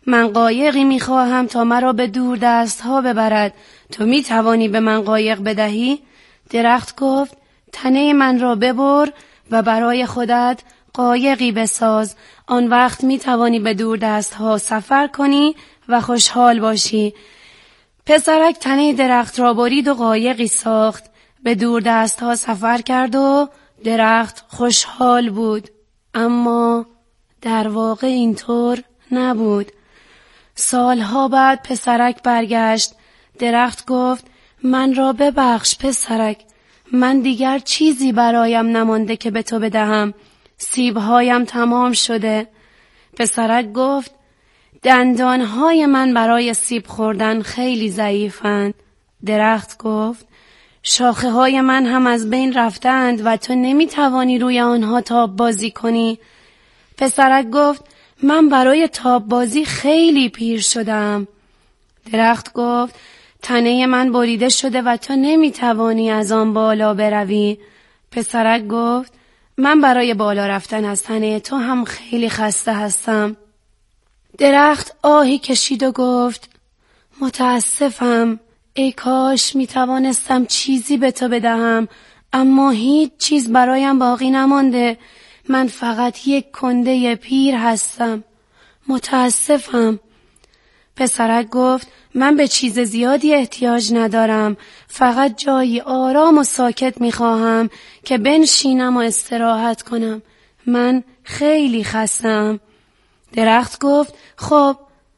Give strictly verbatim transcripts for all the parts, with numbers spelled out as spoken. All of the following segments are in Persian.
من قایقی میخواهم تا مرا به دور دست ها ببرد. تو میتوانی به من قایق بدهی؟ درخت گفت تنه من را ببر و برای خودت قایقی بساز. آن وقت میتوانی به دور دست ها سفر کنی و خوشحال باشی. پسرک تنه درخت را برید و قایقی ساخت. به دور دست ها سفر کرد و درخت خوشحال بود. اما در واقع اینطور نبود. سالها بعد پسرک برگشت. درخت گفت من را ببخش پسرک، من دیگر چیزی برایم نمانده که به تو بدهم. سیبهایم تمام شده. پسرک گفت دندانهای من برای سیب خوردن خیلی ضعیفند. درخت گفت شاخه های من هم از بین رفتند و تو نمیتوانی روی آنها تاب بازی کنی. پسرک گفت من برای تاب بازی خیلی پیر شدم. درخت گفت تنه من بریده شده و تو نمیتوانی از آن بالا بروی. پسرک گفت من برای بالا رفتن از تنه تو هم خیلی خسته هستم. درخت آهی کشید و گفت متاسفم، ای کاش میتوانستم چیزی به تو بدهم، اما هیچ چیز برایم باقی نمانده. من فقط یک کنده پیر هستم. متاسفم. پسرک گفت من به چیز زیادی احتیاج ندارم، فقط جایی آرام و ساکت میخواهم که بنشینم و استراحت کنم. من خیلی خستم. درخت گفت خب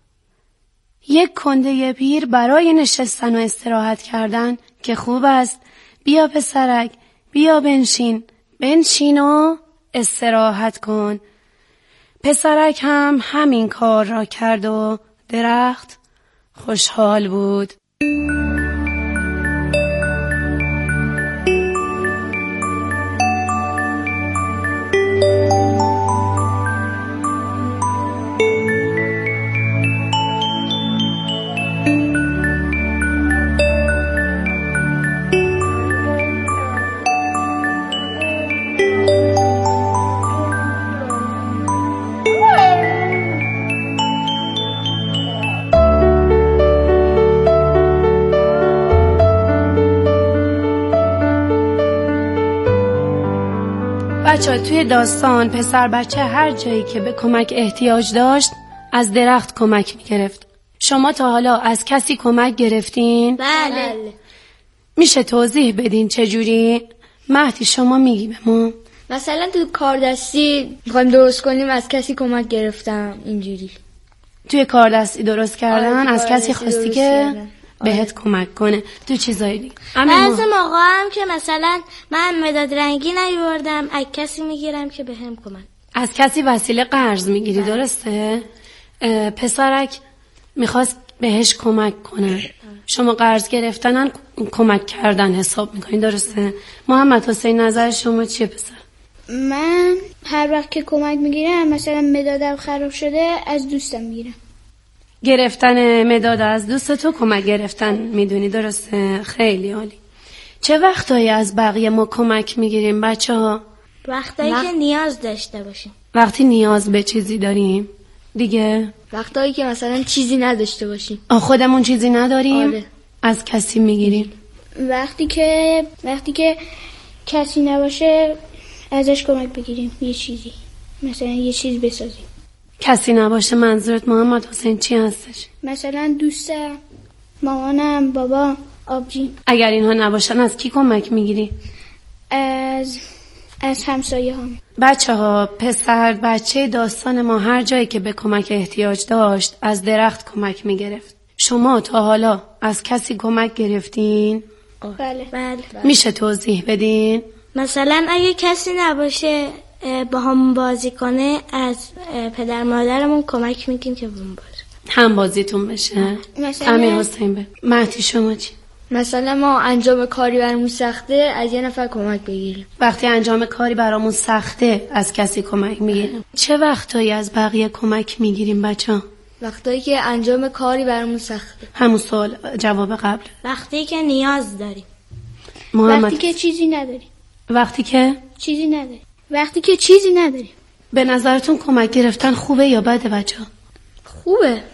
یک کنده پیر برای نشستن و استراحت کردن که خوب است. بیا پسرک، بیا بنشین، بنشین و استراحت کن. پسرک هم همین کار را کرد و درخت خوشحال بود. بچه توی داستان پسر بچه هر جایی که به کمک احتیاج داشت از درخت کمک میگرفت. شما تا حالا از کسی کمک گرفتین؟ بله. میشه توضیح بدین چجوری؟ مهدی شما میگی به ما. مثلا تو کاردستی میخوایم درست کنیم از کسی کمک گرفتم اینجوری. توی کاردستی درست کردن آره، از کسی خواستی که کردن. بهت آره. کمک کنه. تو چیزایی دیگه بعضی موقع هم که مثلا من مداد رنگی نیاوردم از کسی میگیرم که بهم کمک. از کسی وسیله قرض میگیری درسته؟ پسرک میخواست بهش کمک کنه. شما قرض گرفتنن کمک کردن حساب میکنین درسته؟ محمد حسین نظر شما چیه پسر؟ من هر وقت که کمک میگیرم مثلا مدادم خراب شده از دوستم میگیرم. گرفتن مداد از دوست تو کمک گرفتن میدونی درسته؟ خیلی عالی. چه وقتایی از بقیه ما کمک میگیریم بچه ها؟ وقتایی وقت... که نیاز داشته باشیم. وقتی نیاز به چیزی داریم. دیگه وقتایی که مثلا چیزی نداشته باشیم. آه خودمون چیزی نداریم؟ آره. از کسی میگیریم. وقتی که وقتی که کسی نباشه ازش کمک بگیریم یه چیزی. مثلا یه چیز بسازیم. کسی نباشه منظورت محمد حسین چی هستش؟ مثلا دوستم، مامانم، بابا، آبجی. اگر اینها نباشن از کی کمک میگیری؟ از از همسایه هم. بچه ها پسر بچه داستان ما هر جایی که به کمک احتیاج داشت از درخت کمک میگرفت. شما تا حالا از کسی کمک گرفتین؟ بله. بله. میشه توضیح بدین؟ مثلا اگه کسی نباشه با هم بازی کنه از پدر مادرمون کمک میگیم که بهم بازی هم بازیتون بشه. امیر حسین به مهدی شما چی؟ مثلا ما انجام کاری برامون سخته از یه نفر کمک بگیریم. وقتی انجام کاری برامون سخته از کسی کمک میگیریم. چه وقتایی از بقیه کمک میگیریم بچه‌ها؟ وقتایی که انجام کاری برامون سخته. همون سوال جواب قبل. وقتی که نیاز داریم. محمد. وقتی که چیزی نداریم. وقتی که چیزی نداریم. وقتی که چیزی نداریم. به نظرتون کمک گرفتن خوبه یا بده بچه‌ها؟ خوبه.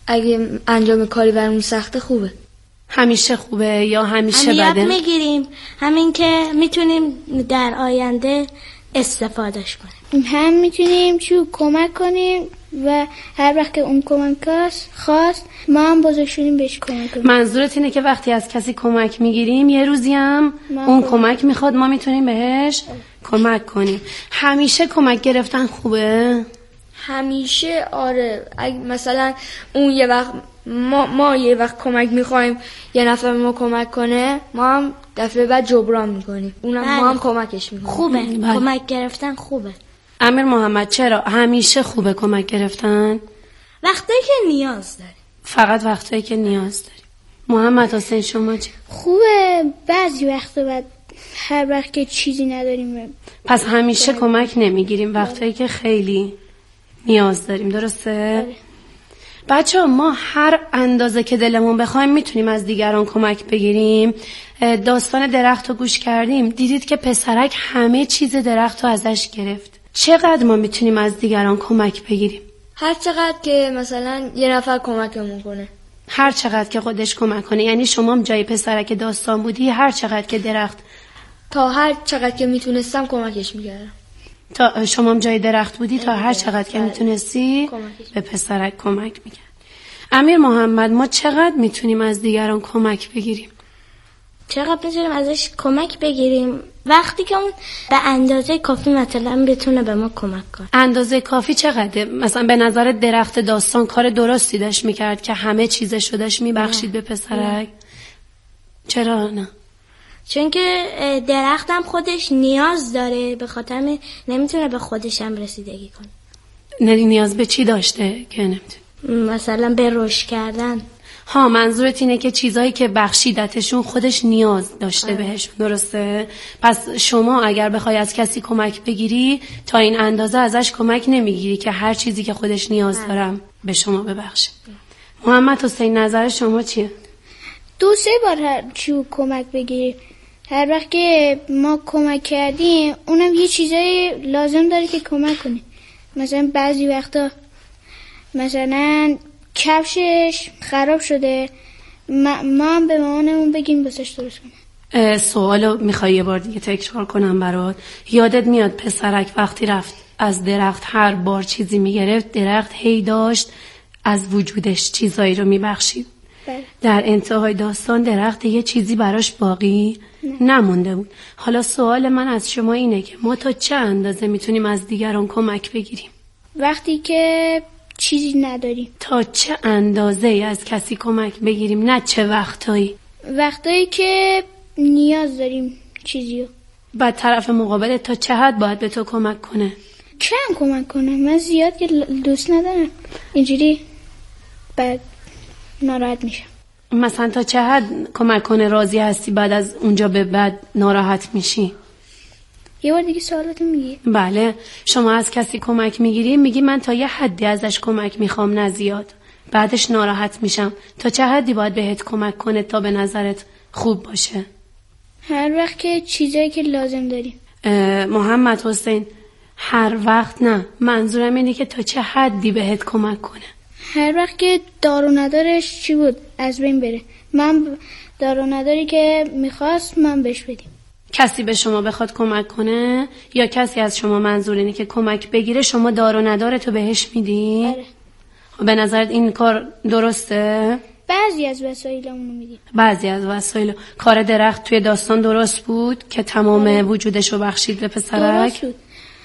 اگه انجام کاری برامون سخته خوبه. همیشه خوبه یا همیشه هم یاد بده؟ میگیریم، همین که میتونیم در آینده استفادهش کنیم. هم میتونیم چون کمک کنیم و هر وقت که اون کمک خواست ما هم بزرگشونیم بهش کمک کنیم. منظورت اینه که وقتی از کسی کمک میگیریم یه روزی هم اون کمک میخواد ما میتونیم بهش کمک کنیم. همیشه کمک گرفتن خوبه؟ همیشه آره. اگه مثلا اون یه وقت ما, ما یه وقت کمک میخوایم یه نفر ما کمک کنه، ما هم دفعه بعد جبران میکنیم، اونم ما هم کمکش میکنیم. خوبه بله. کمک گرفتن خوبه. امیر محمد چرا همیشه خوبه کمک گرفتن؟ وقتی که نیاز داری. فقط وقتایی که نیاز داری. محمد حسین شما چی؟ خوبه بعضی وقتا بعد هر وقت که چیزی نداریم. پس همیشه کمک نمیگیریم وقتایی که خیلی نیاز داریم، درسته؟ بچه ها ما هر اندازه که دلمون بخوایم میتونیم از دیگران کمک بگیریم. داستان درخت رو گوش کردیم، دیدید که پسرک همه چیز درخت رو ازش گرفت. چقدر ما میتونیم از دیگران کمک بگیریم؟ هر چقدر که مثلا یه نفر کمکمون کنه. هر چقدر که خودش کمک کنه. یعنی شما هم جای پسرک داستان بودی، هر چقدر که درخت، تا هر چقدر که میتونستم کمکش میکردم. تا شما هم جای درخت بودی تا هر چقدر که میتونستی کمکش. به پسرک کمک میکرد. امیر محمد ما چقدر میتونیم از دیگران کمک بگیریم؟ چقدر میتونیم ازش کمک بگیریم؟ وقتی که اون به اندازه کافی مثلا بتونه به ما کمک کنه. اندازه کافی چقدره؟ مثلا به نظر درخت داستان کار درستی داشت میکرد که همه چیزشو داشت میبخشید به پسرک؟ چرا نه؟ چون که درختم خودش نیاز داره، به خاطر نمیتونه به خودش هم رسیدگی کنه. نه نیاز به چی داشته که نمیتونه؟ مثلا به رشد کردن. ها منظورت اینه که چیزایی که بخشیدتشون خودش نیاز داشته بهشون، درسته؟ پس شما اگر بخوای از کسی کمک بگیری تا این اندازه ازش کمک نمیگیری که هر چیزی که خودش نیاز دارم به شما ببخشه. محمد حسین نظر شما چیه؟ دو سه بار هر چیو کمک بگیریم. هر وقت که ما کمک کردیم اونم یه چیزایی لازم داره که کمک کنه. مثلا بعضی وقتا مثلا کفشش خراب شده، ما, ما هم به مامانمون بگیم بسش درست کنه. سوالو میخوای یه بار دیگه تکرار کنم برات؟ یادت میاد پسرک وقتی رفت از درخت هر بار چیزی میگرفت درخت هی داشت از وجودش چیزایی رو میبخشید؟ بله. در انتهای داستان درخت یه چیزی براش باقی نه. نمونده بود. حالا سوال من از شما اینه که ما تا چه اندازه میتونیم از دیگران کمک بگیریم؟ وقتی که چیزی نداریم. تا چه اندازه از کسی کمک بگیریم؟ نه چه وقتایی؟ وقتایی که نیاز داریم چیزیو. بعد طرف مقابل تا چه حد باید به تو کمک کنه؟ کم کمک کنه. من زیاد که دوست ندارم اینجوری بعد ناراحت میشم. مثلا تا چه حد کمک کنه راضی هستی بعد از اونجا به بعد ناراحت میشی؟ یه بار دیگه سوالاتو میگی؟ بله. شما از کسی کمک میگیری میگی من تا یه حدی ازش کمک میخوام نه زیاد، بعدش ناراحت میشم. تا چه حدی باید بهت کمک کنه تا به نظرت خوب باشه؟ هر وقت که چیزایی که لازم داریم. محمد حسین هر وقت نه، منظورم اینه که تا چه حدی بهت کمک کنه. هر وقت که دارو ندارش چی بود از بین بره. من دارو نداری که میخواست من بهش بدیم. کسی به شما بخواد کمک کنه یا کسی از شما منظور اینه که کمک بگیره شما دارو نداره تو بهش میدی؟ آره. به نظرت این کار درسته؟ بعضی از وسایلمونو میدیم. بعضی از وسایل. کار درخت توی داستان درست بود که تمام آره. وجودشو بخشید به پسرک؟ درست بود.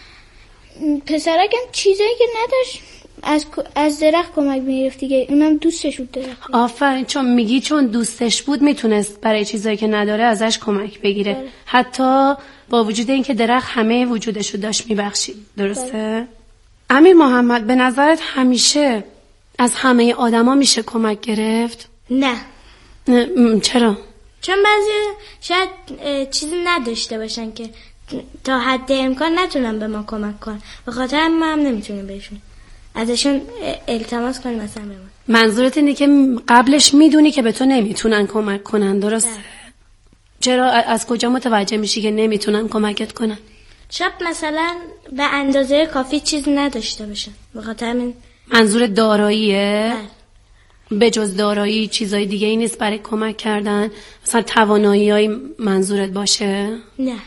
پسرک هم چیزایی که نداشت از از درخت کمک می‌گرفت دیگه، اونم دوستش بود درخت. آفرین. چون میگی چون دوستش بود میتونست برای چیزایی که نداره ازش کمک بگیره. بله. حتی با وجود اینکه درخت همه وجودشو داشت میبخشید. درسته؟ بله. امیر محمد به نظرت همیشه از همه آدما میشه کمک گرفت؟ نه. نه. چرا؟ چون بعضی شاید چیزی نداشته باشن که تا حد امکان نتونن به ما کمک کنن، به خاطر ما هم نمیتونیم بهشون ازشون التماس کنیم مثلا به ما. منظورت اینه که قبلش میدونی که به تو نمیتونن کمک کنن، درسته؟ ده. چرا از کجا متوجه میشی که نمیتونن کمکت کنن؟ شاید مثلا به اندازه کافی چیز نداشته باشن، به خاطر من. منظور داراییه؟ به جز دارایی چیزای دیگه ای نیست برای کمک کردن؟ مثلا توانایی های منظورت باشه؟ نه،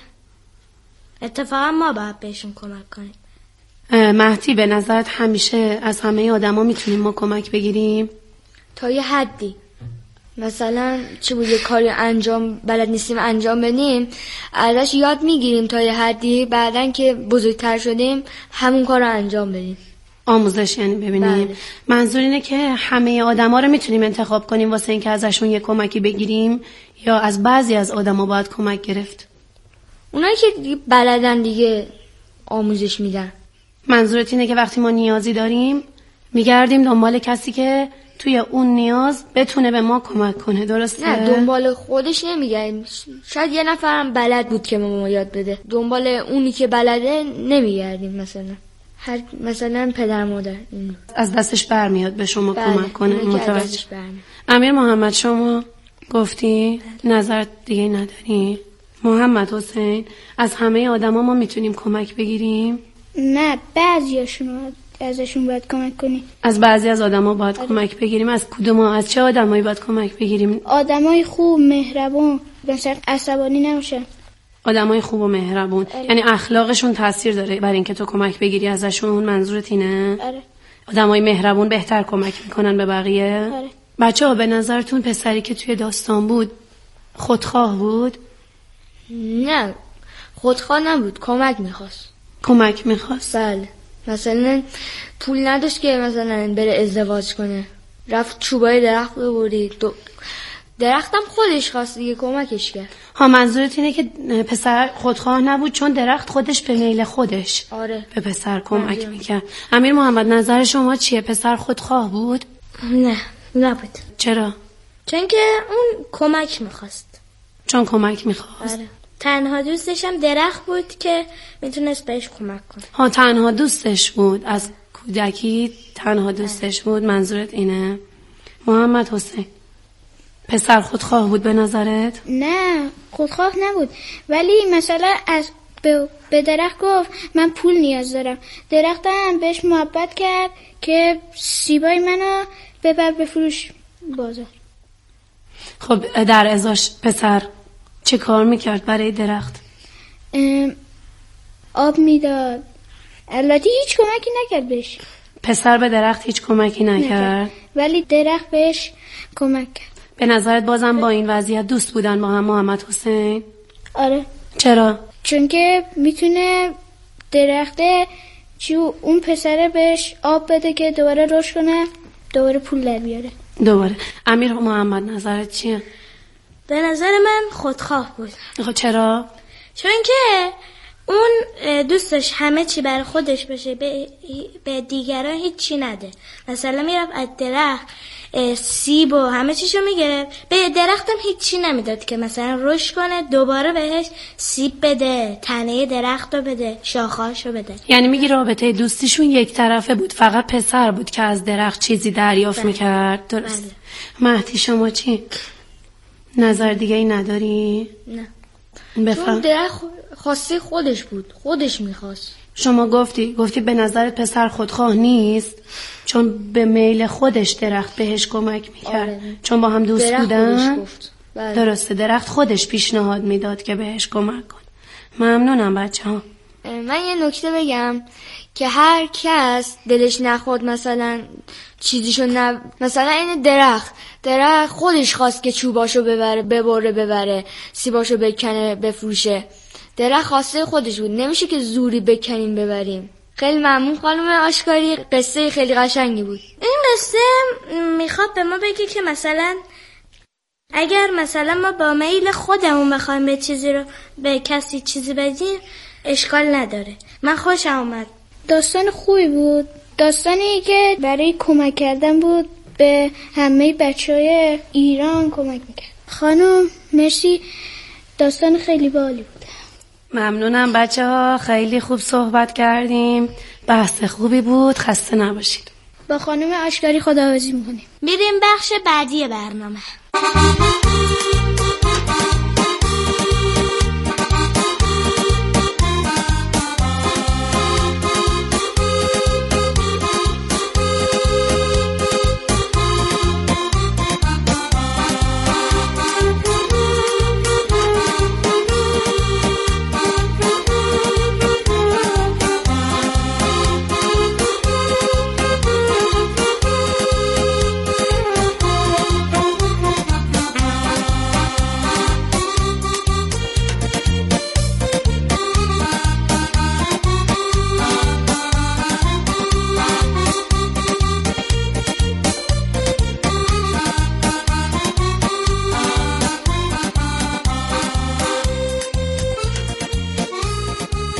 اتفاقا ما باید بهشون کمک کنیم. مهدی به نظرت همیشه از همه آدما میتونیم ما کمک بگیریم؟ تا یه حدی. مثلا چه بود یه کاری انجام بلد نیستیم انجام بدیم، ازش یاد میگیریم تا یه حدی، بعدن که بزرگتر شدیم همون کار رو انجام بدیم. آموزش یعنی ببینیم. بله. منظور اینه که همه آدما رو میتونیم انتخاب کنیم واسه اینکه ازشون یه کمکی بگیریم، یا از بعضی از آدما باید کمک گرفت؟ اونایی که دیگه بلدن دیگه آموزش میدن. منظورت اینه که وقتی ما نیازی داریم میگردیم دنبال کسی که توی اون نیاز بتونه به ما کمک کنه، درسته؟ نه، دنبال خودش نمیگردیم. شاید یه نفرم بلد بود که ما یاد بده، دنبال اونی که بلده نمیگردیم. مثلا هر مثلا پدر مادر این. از دستش برمیاد به شما بله. کمک کنه. متوجه. امیر محمد شما گفتی نظر دیگه نداری؟ محمد حسین از همه آدما ما میتونیم کمک بگیریم؟ نه، بعضیاشون ازشون باید کمک کنیم. از بعضی از آدما باید کمک بگیریم. از کدوم؟ از چه آدمایی باید کمک بگیریم؟ آدمای خوب، مهربون، مثلا عصبانی نمیشن. آدمای خوب و مهربون. آره. یعنی اخلاقشون تاثیر داره برای اینکه تو کمک بگیری ازشون؟ منظورت اینه؟ آره. آدمای مهربون بهتر کمک میکنن به بقیه؟ آره. بچه‌ها به نظرتون پسری که توی داستان بود خودخواه بود؟ نه، خودخواه نبود، کمک میخواست. کمک میخواست؟ بله. مثلا پول نداشت که مثلا بره ازدواج کنه، رفت چوبای درخت ببرید. دو... درختم خودش خواست دیگه، کمکش کرد. ها، منظورت اینه که پسر خودخواه نبود چون درخت خودش به میل خودش آره. به پسر کمک میکرد. امیر محمد نظر شما چیه؟ پسر خودخواه بود؟ نه، نبود. چرا؟ چون که اون کمک میخواست. چون کمک میخواست. آره. تنها دوستش هم درخت بود که میتونست بهش کمک کنه. ها، تنها دوستش بود، از کودکی تنها دوستش بود. منظورت اینه؟ محمد حسین پسر خودخواه بود به نظرت؟ نه، خودخواه نبود، ولی مثلا از به, به درخت گفت من پول نیاز دارم. درخت هم بهش محبت کرد که سیبای منو ببر بفروش بازار. خب در ازاش پسر چه کار میکرد برای درخت؟ آب میداد. البته هیچ کمکی نکرد بهش. پسر به درخت هیچ کمکی نکرد, نکرد. ولی درخت بهش کمک کرد. به نظرت بازم با این وضعیت دوست بودن با هم محمد حسین؟ آره. چرا؟ چون که میتونه درخته چی اون پسره بهش آب بده که دوباره رشد کنه، دوباره پول در بیاره. دوباره. امیر محمد نظرت چیه؟ به نظر من خودخواه بود. خب چرا؟ چون که اون دوستش همه چی برای خودش باشه، به, به دیگران هیچ چی نده. مثلا میرفت از درخت سیب و همه چیشو میگرفت، به درختم هیچ چی نمیداد که مثلا رشد کنه، دوباره بهش سیب بده، تنه درختو بده، شاخه‌اشو بده. یعنی میگی رابطه دوستیشون یک طرفه بود، فقط پسر بود که از درخت چیزی دریافت بله. میکرد. درست. بله. مهدی شما چی؟ نظر دیگه ای نداری؟ نه. بفهم. چون درخت خواسته خودش بود، خودش میخواست. شما گفتی گفتی به نظرت پسر خودخواه نیست چون به میل خودش درخت بهش کمک میکرد. آره. چون با هم دوست بودن. بله. درسته، درخت خودش پیشنهاد میداد که بهش کمک کن. ممنونم بچه ها. من یه نکته بگم که هر کس دلش نخواد مثلا چیزیشو نه، مثلا این درخت درخت خودش خواست که چوباشو ببره ببره ببره سیباشو بکنه بفروشه. درخت خواسته خودش بود، نمیشه که زوری بکنیم ببریم. خیلی ممنون خانم آشکاری، قصه خیلی قشنگی بود. این قصه میخواد به ما بگه که مثلا اگر مثلا ما با میل خودمون بخوایم به چیزی رو به کسی چیزی بدیم اشکال نداره. من خوشم اومد. داستان خوبی بود، داستانی که برای کمک کردن بود به همه بچهای ایران کمک میکرد. خانم مرسی، داستان خیلی باحالی بود. ممنونم بچه ها، خیلی خوب صحبت کردیم، بحث خوبی بود، خسته نباشید. با خانم آشکاری خداحافظی میکنیم. میریم بخش بعدی برنامه.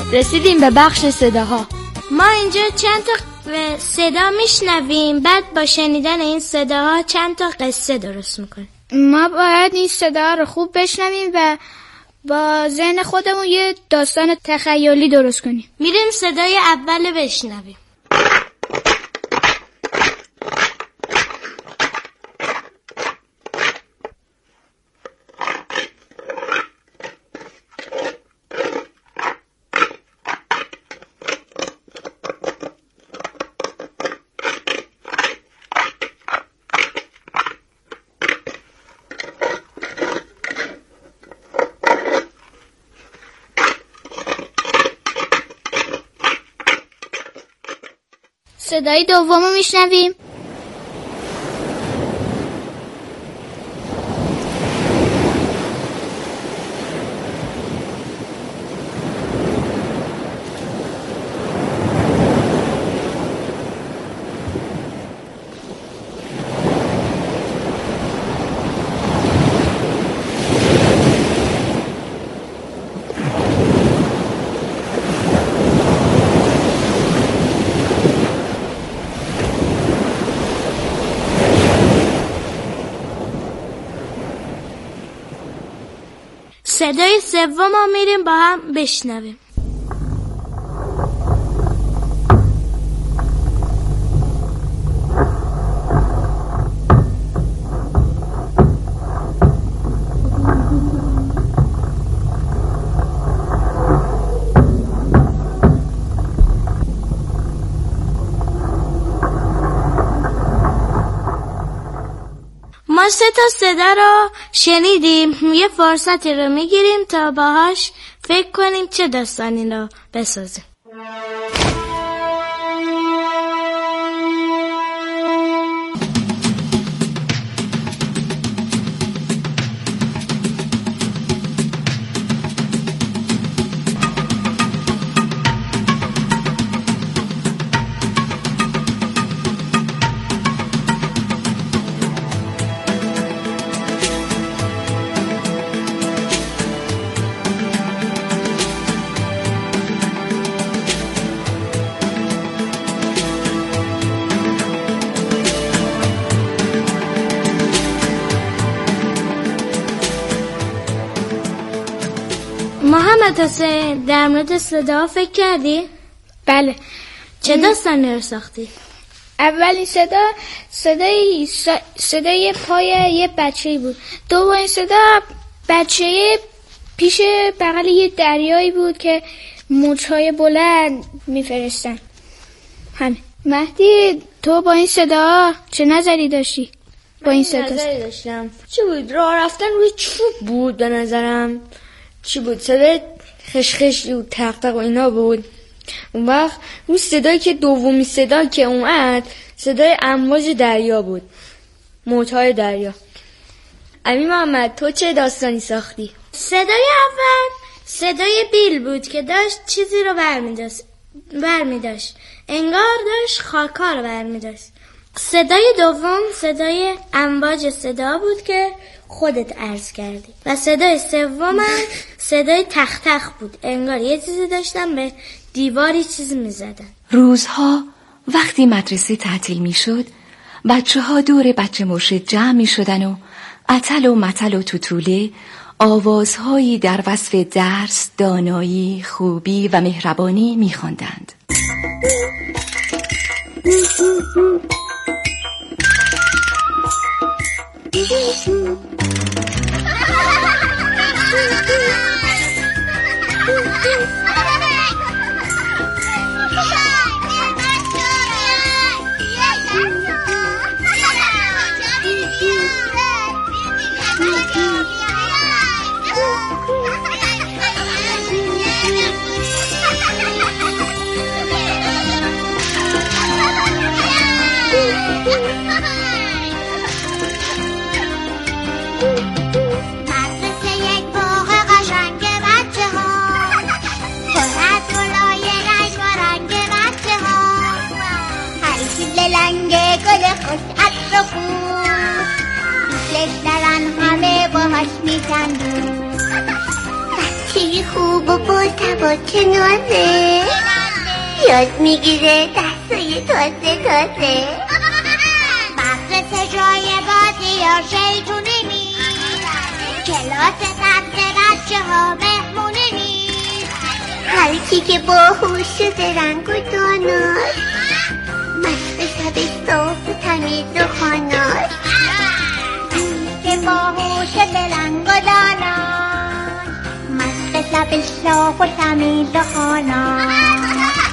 رسیدیم به بخش صداها. ما اینجا چند تا صدا میشنویم، بعد با شنیدن این صداها چند تا قصه درست میکنیم. ما باید این صدا رو خوب بشنویم و با ذهن خودمون یه داستان تخیلی درست کنیم. میریم صدای اول بشنویم. صدای دومو میشنویم. صدای سوم ما میریم با هم بشنویم. ما سه تا صدا رو شنیدیم، یه فرصتی رو میگیریم تا باهاش فکر کنیم چه داستانی رو بسازیم. محمد حسین، در مورد صدا فکر کردی؟ بله. چه داستانی رو ساختی؟ اولین صدا صدای صدای پای یه بچه‌ای بود. دومین صدا بچه پیش بغل یه دریایی بود که موج‌های بلند میفرستن. همین. مهدی، تو با این صدا چه نظری داشتی؟ با این صدا نظری داشتم. چی بود؟ راه رفتن روی چوب بود به نظرم. چی بود؟ صدای خشخش و تق تق و اینا بود. اون وقت اون صدایی که دومی صدا که اومد صدای امواج دریا بود، موج‌های دریا. امی محمد، تو چه داستانی ساختی؟ صدای اول صدای بیل بود که داشت چیزی رو برمی‌داشت برمی‌داشت انگار داشت خاکا رو برمی‌داشت. صدای دوم صدای امواج صدا بود که خودت عرض کردی و صدای سوم صدای تخ تخ بود، انگار یه چیزی داشتن به دیواری چیزی می‌زدن. روزها وقتی مدرسه تعطیل می‌شد، بچه‌ها دور بچه مرشد جمع می‌شدن و اتل و متل و توتوله آوازهایی در وصف درس، دانایی، خوبی و مهربانی می‌خواندند. بچه خوب بابا سوا چه نازه، یاد میگیره دستای تازه تازه. مدرسه جای بازی یا شیطونی نیست، کلاس سبز بچه ها مهمونی نیست. هر کی که باهوش درنگ و داناست، مشق شب صاف و تمیز و خاناست. که باهوش درنگ و داناست، مشق شب صاف و تمیز و خاناست.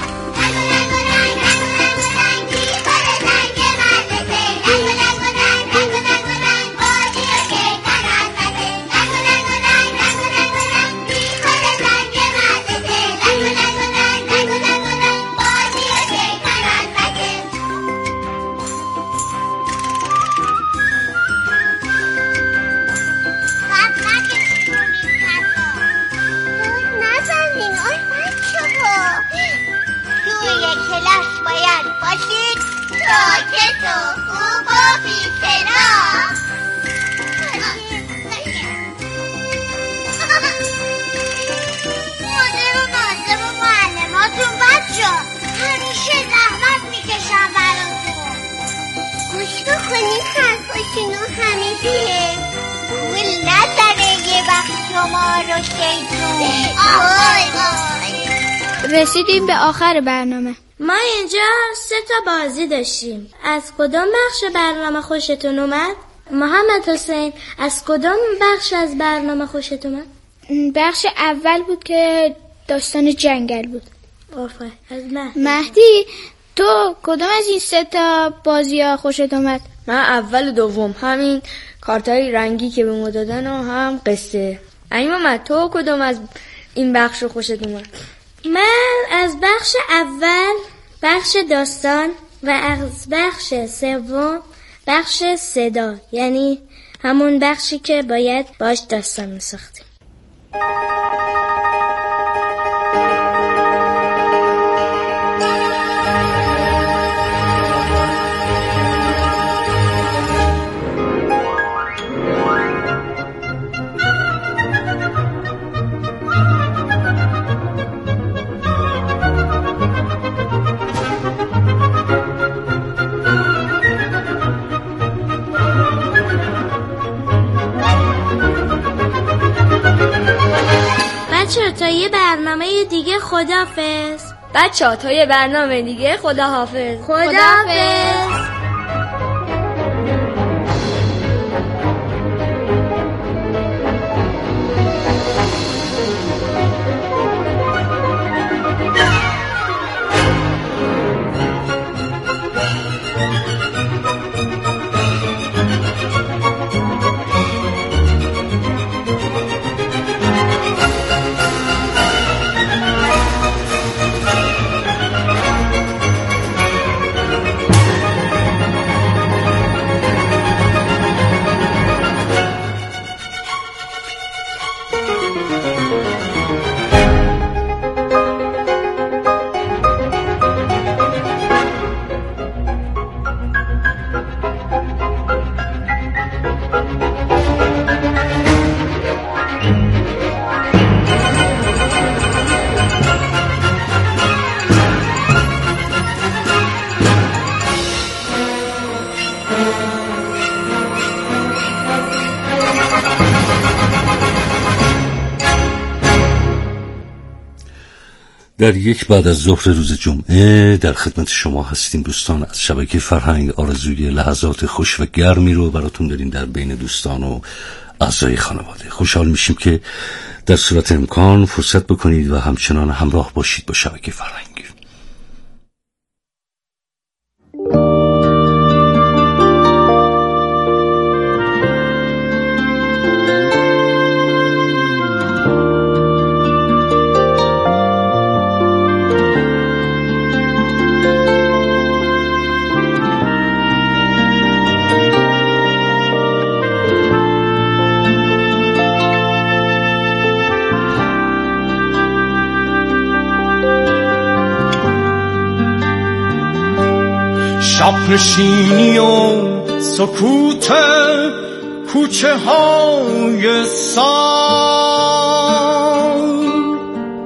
رسیدیم به آخر برنامه. ما اینجا سه تا بازی داشتیم. از کدام بخش برنامه خوشتون اومد؟ محمد حسین از کدام بخش از برنامه خوشت اومد؟ بخش اول بود که داستان جنگل بود. آفرین. از مهدی مهدی تو کدام از این سه تا بازی ها خوشت اومد؟ من اول و دوم، همین کارتای رنگی که به ما دادن و هم قصه. این محمد تو کدام از این بخش رو خوشت اومد؟ من از بخش اول، بخش داستان، و از بخش سوم بخش صدا، یعنی همون بخشی که باید باش داستان میساختیم. بچه تا یه برنامه دیگه خداحافظ. بچه تا یه برنامه دیگه خداحافظ. خداحافظ. در یک بعد از ظهر روز جمعه در خدمت شما هستیم دوستان. از شبکه فرهنگ آرزوی لحظات خوش و گرمی رو براتون داریم در بین دوستان و اعضای خانواده. خوشحال میشیم که در صورت امکان فرصت بکنید و همچنان همراه باشید با شبکه فرهنگ. شب نشینی و سکوت کوچه های سال،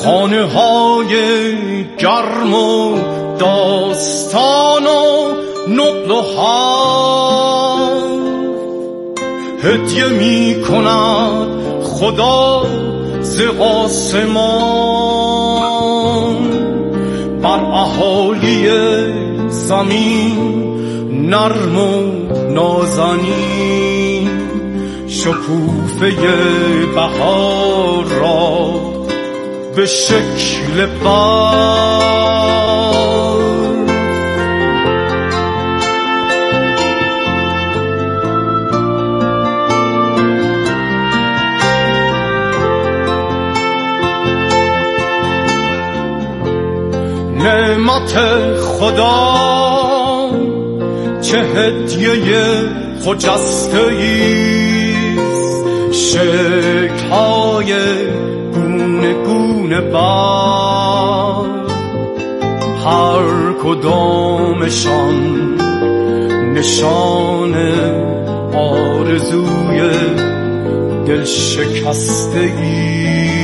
خانه های گرم و داستان و نقل و حرف هدیه می کند خدا ز آسمان بر اهالی زمین نرم و نازنین شکوفه بهار را به شکل بر نعمت خدا چه هدیه خجسته ایست شکل‌های گونه گونه بر هر کدامشان نشان آرزوی دل شکسته ایست.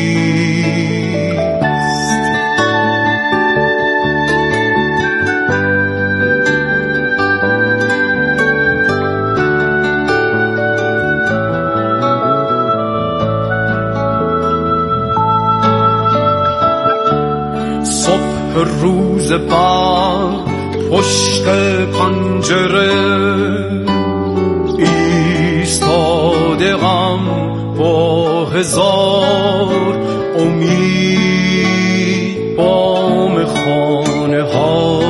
روز بعد پشت پنجره ایستاده غم با هزار امید بام خانه ها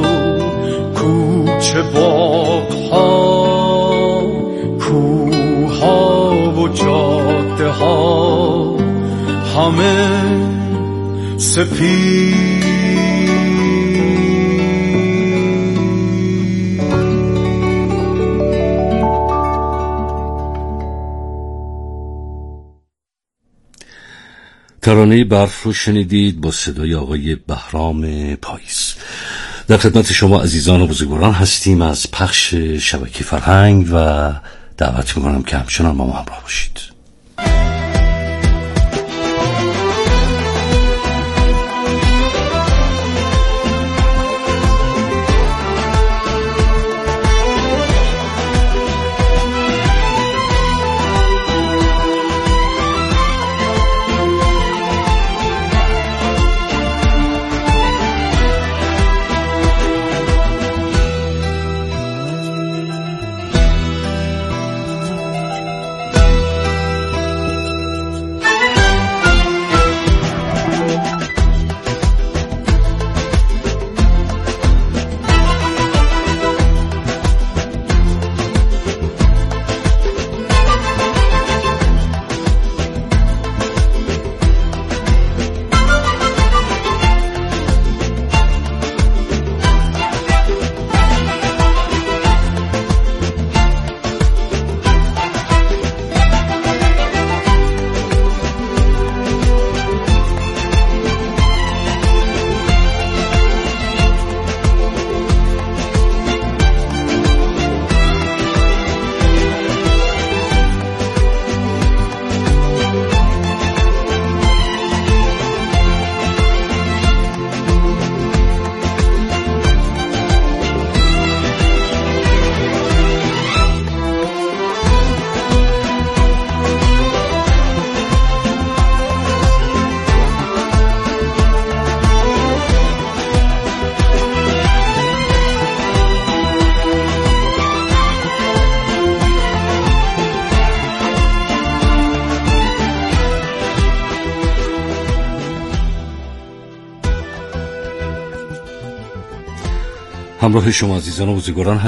کوچه باغ ها کوه ها و جاده ها همه سپید. ترانه برف رو شنیدید با صدای آقای بهرام پاییز. در خدمت شما عزیزان و بزرگواران هستیم از پخش شبکه فرهنگ و دعوت میکنم که همچنان با ما همراه باشید. همراه شما عزیزان و بزرگواران